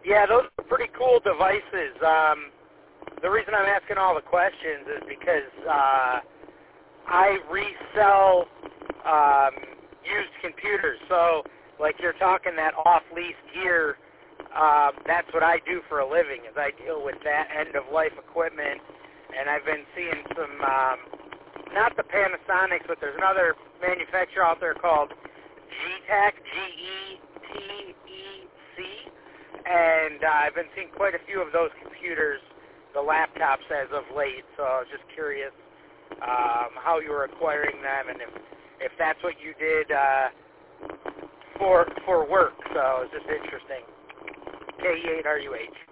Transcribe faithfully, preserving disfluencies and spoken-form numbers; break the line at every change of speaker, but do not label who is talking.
Yeah, those are pretty cool devices. Um, the reason I'm asking all the questions is because uh, I resell um, used computers. So, like you're talking that off-lease gear, uh, that's what I do for a living, is I deal with that end-of-life equipment. And I've been seeing some, um, not the Panasonics, but there's another manufacturer out there called G-Tech, G E T E C. And uh, I've been seeing quite a few of those computers, the laptops, as of late. So I was just curious um, how you were acquiring them and if, if that's what you did uh, for for work. So it was just interesting. K E eight R U H.